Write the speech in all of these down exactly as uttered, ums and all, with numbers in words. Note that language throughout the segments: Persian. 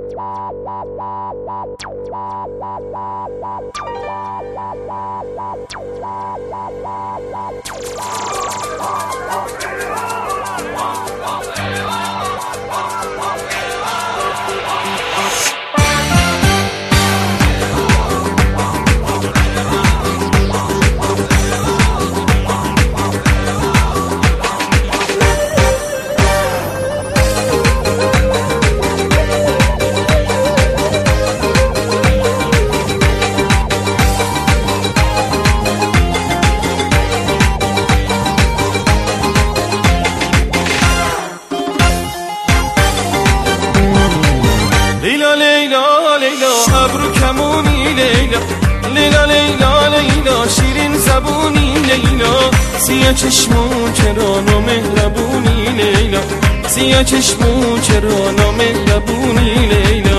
لیلا لیلا لیلا ابرو کمونی لیلا، لیلا لیلا لیلا شیرین زبونی لیلا، سیاه چشمون چرا نامهربونی لیلا، سیاه چشمون چرا نامهربونی لیلا.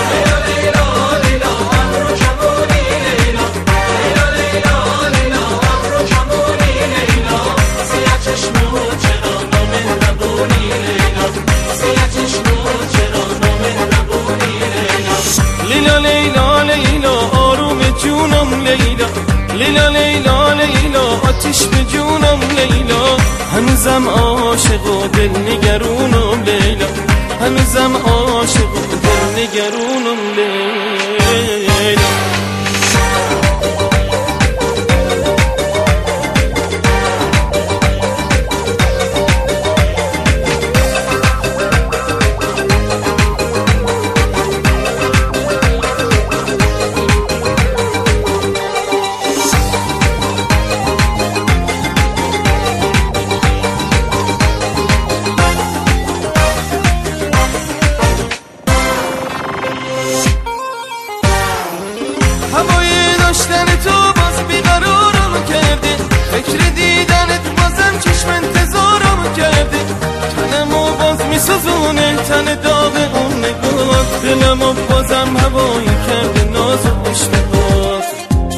لیلا لیلا لیلا آروم جونم لیلا، لیلا لیلا لیلا آتیش به جونم لیلا، هنوزم عاشق و دل نگرونم لیلا، هنوزم عاشق و دل نگرونم لیلا. هوای داشتن تو باز بیقرارم کرده، فکر دیدنت بازم چشم انتظارم کرده، تنمو باز میسوزونه تن داغ اون نگاه، دلمو بازم هوایی کرده ناز و اشتباه.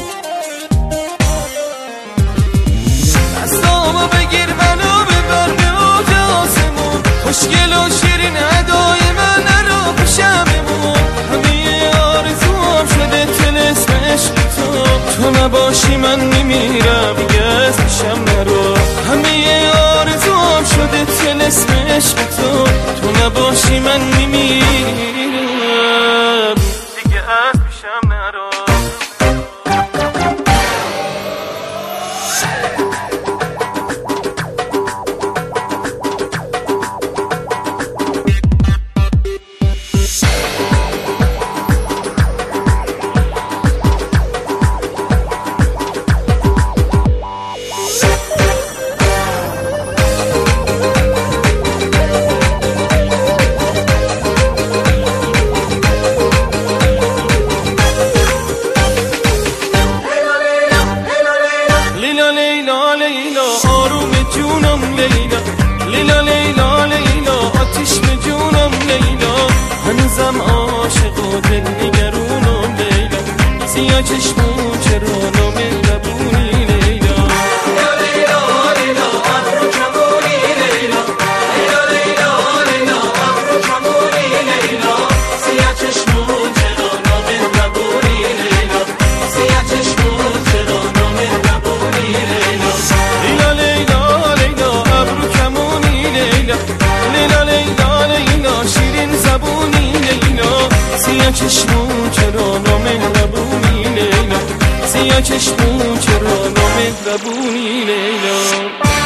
دستامو بگیر منو ببر به اوج آسمون، خوشگل و شیرین ادای من رو پیشممون، همه آرزوام شده طلسم عشق تو، تو نباشی من میمیرم دیگه از پیشم نرو، همه آرزوام شده طلسم عشق تو، تو نباشی من میمیرم دیگه از پیشم نرو. لیلا لیلا لیلا آروم جونم لیلا، لیلا لیلا لیلا آتیش به جونم لیلا، هنوزم عاشق و دل نگرونم لیلا، سیاه چشمون چرا نامهربونی لیلا. لیلا لیلا لیلا ابرو کمونی لیلا، لیلا لیلا لیلا ابرو کمونی لیلا، سیاه چشمون چرا نامهربونی لیلا، سیاه چشمون چرا نامهربونی لیلا. لیلا لیلا لیلا ابرو کمونی لیلا، لیلا لیلا لیلا شیرین زبونی لیلا، سیاه چشمون چرا نامهربونی لیلا، سیاه چشمون چرا نامهربونی لیلا.